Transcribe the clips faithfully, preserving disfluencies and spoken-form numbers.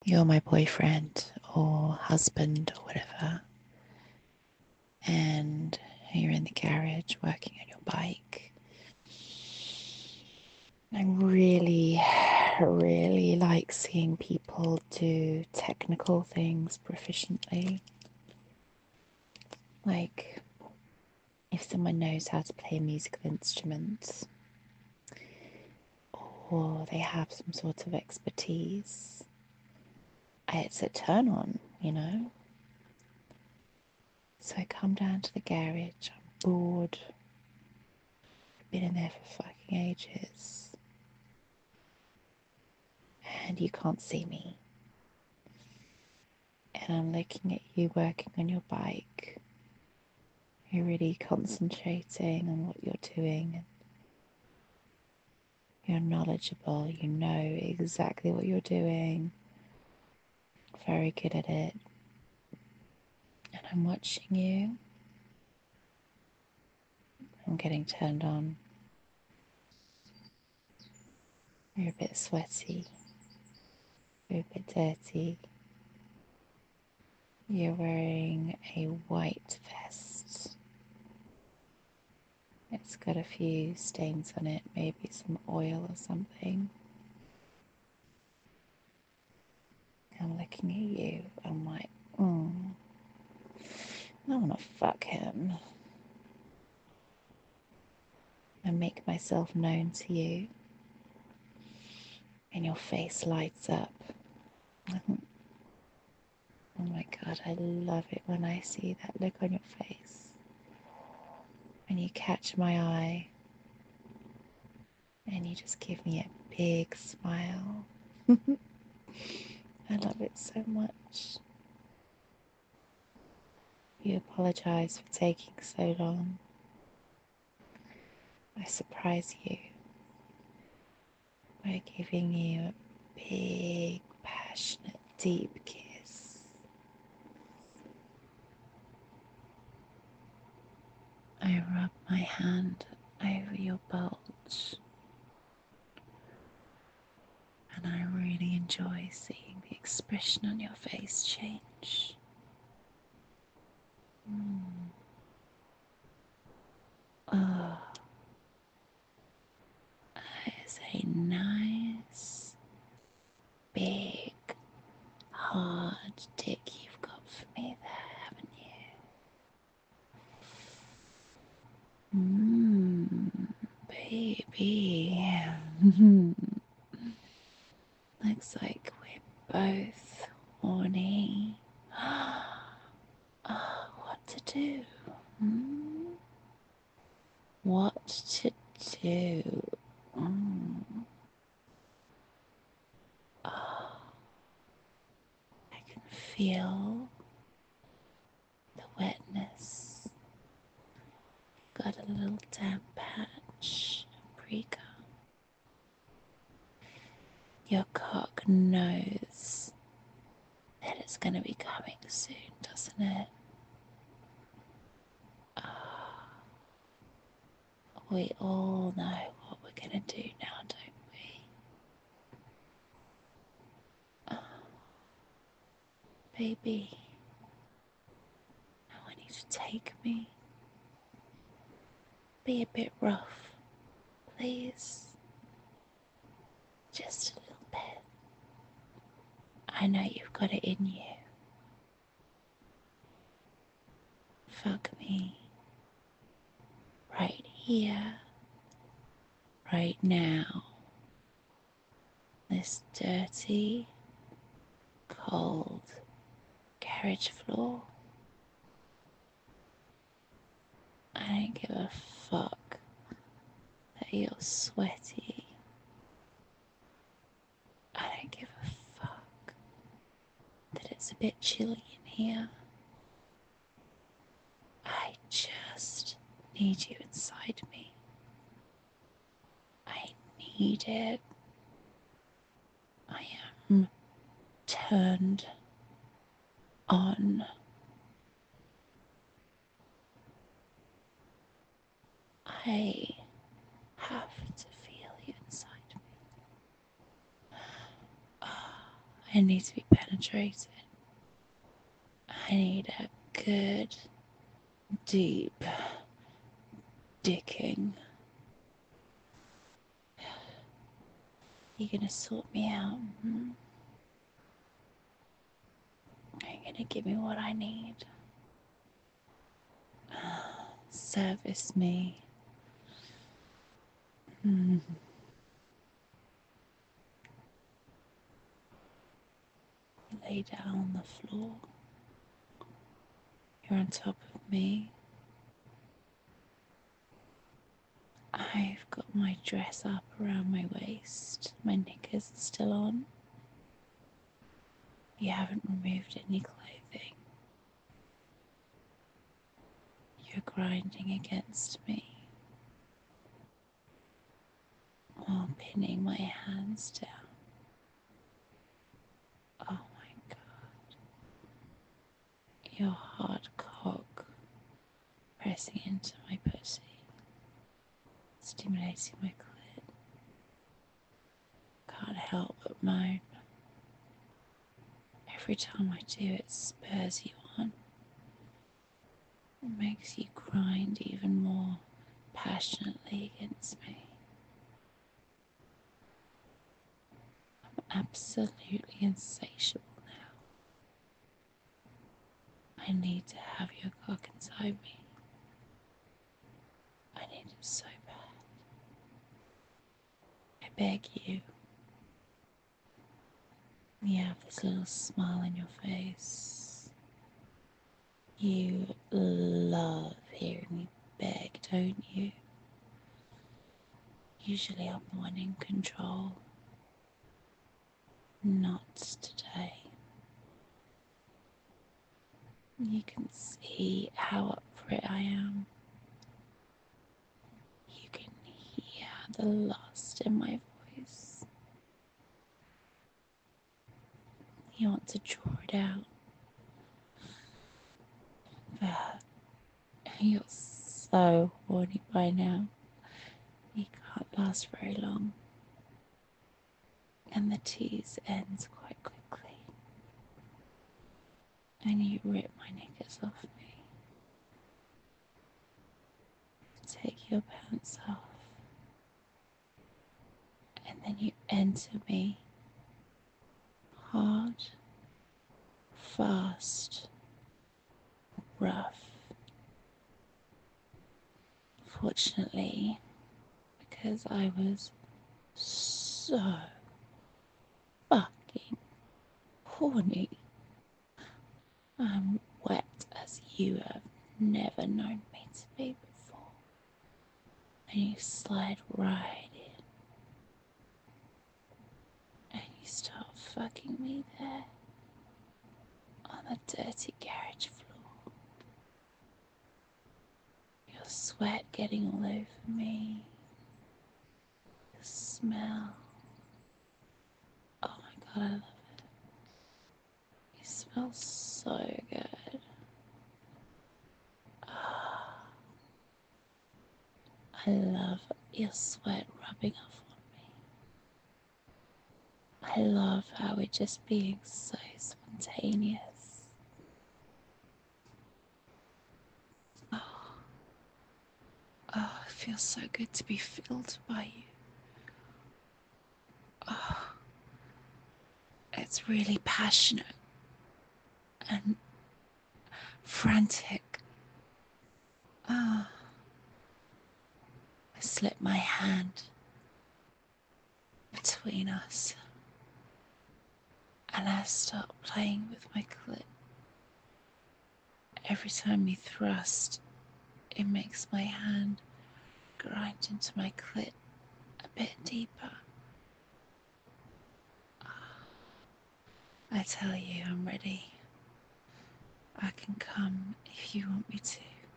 you're my boyfriend or husband or whatever, and you're in the garage working on your bike. I really, really like seeing people do technical things proficiently. Like, if someone knows how to play a musical instrument or they have some sort of expertise, it's a turn on, you know? So I come down to the garage, I'm bored, I've been in there for fucking ages, and you can't see me. And I'm looking at you working on your bike. You're really concentrating on what you're doing. You're knowledgeable, you know exactly what you're doing, very good at it. And I'm watching you. I'm getting turned on. You're a bit sweaty. You're a bit dirty. You're wearing a white vest. It's got a few stains on it, maybe some oil or something. I'm looking at you. I'm like, mm, I want to fuck him. I make myself known to you, and your face lights up. Oh my god, I love it when I see that look on your face. When you catch my eye and you just give me a big smile. I love it so much. You apologize for taking so long. I surprise you by giving you a big, passionate, deep kiss. I rub my hand over your bulge, and I really enjoy seeing the expression on your face change. Mm. Oh, that is a nice, big, hard dick you've got for me there, haven't you? Mmm, baby. Looks like we're both horny. Oh, what to do? Hmm? What to do? Mm. Oh, I can feel the wetness. Got a little damp patch, Rika. Your cock knows that it's going to be coming soon, doesn't it? Oh, we all know what we're going to do now, don't we? Oh, baby, I want you to take me. Be a bit rough, please. Just a little bit. I know you've got it in you. Fuck me. Right here. Right now. This dirty, cold carriage floor. I don't give a fuck that you're sweaty. I don't give a fuck that it's a bit chilly in here. I just need you inside me. I need it. I am turned on. I have to feel you inside me. Oh, I need to be penetrated. I need a good, deep dicking. You're gonna sort me out. Hmm? You're gonna give me what I need. Service me. Hmm. Lay down on the floor. You're on top of me. I've got my dress up around my waist. My knickers are still on. You haven't removed any clothing. You're grinding against me while pinning my hands down. Oh my god. Your hard cock pressing into my pussy, stimulating my clit. Can't help but moan. Every time I do, it spurs you on. It makes you grind even more passionately against me. I'm absolutely insatiable now. I need to have your cock inside me. I need it so bad. I beg you. You have this little smile on your face. You love hearing me beg, don't you? Usually I'm the one in control. Not today. You can see how up for it I am. You can hear the lust in my voice. You want to draw it out. But you're so horny by now. You can't last very long. And the tease ends quite quickly. And you rip my knickers off me. Take your pants off. And then you enter me hard, fast, rough. Fortunately, because I was so fucking horny, I'm wet as you have never known me to be before. And you slide right in. And you start fucking me there on the dirty garage floor. Your sweat getting all over me. The smell. Oh my god, I love it. You smell so good. Ah, I love your sweat rubbing off on me. I love how we're just being so spontaneous. Oh, oh, it feels so good to be filled by you. Oh, it's really passionate and frantic. Ah, oh, I slip my hand between us and I start playing with my clit. Every time you thrust, it makes my hand grind into my clit a bit deeper. I tell you, I'm ready. I can come if you want me to.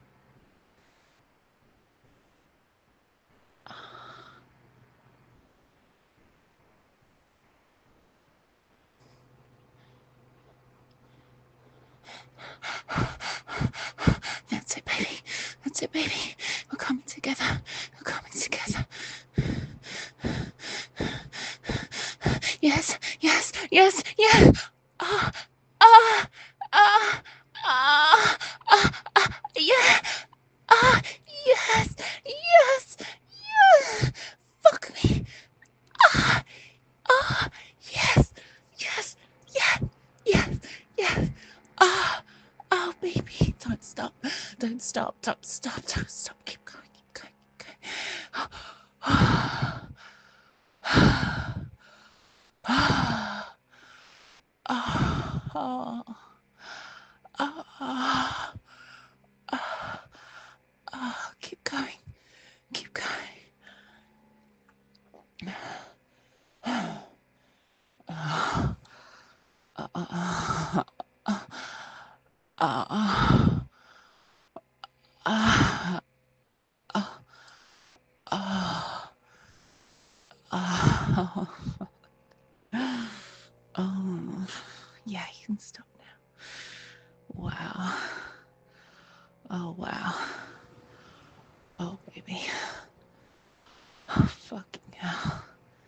That's it, baby. That's it, baby. We're coming together. We're coming together. Yes, yes, yes, yes. don't stop, don't stop, don't stop. Keep going, keep going, keep going. Keep going, keep going. Oh, yeah, you can stop now. Wow. Oh, wow. Oh, baby. Oh, fucking hell.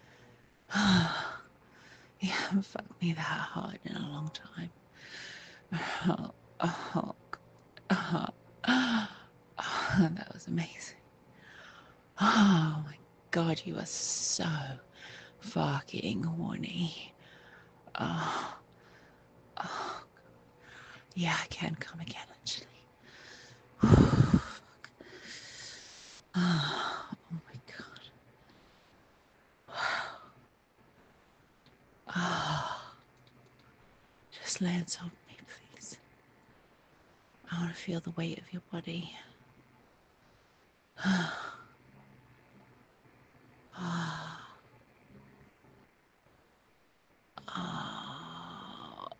You haven't fucked me that hard in a long time. Oh, oh, oh, oh, that was amazing. Oh my god, you are so fucking horny. Oh, oh. Yeah, I can come again, actually. Oh, oh my god. Oh, just lay on top of me, please. I want to feel the weight of your body. Oh, oh, oh,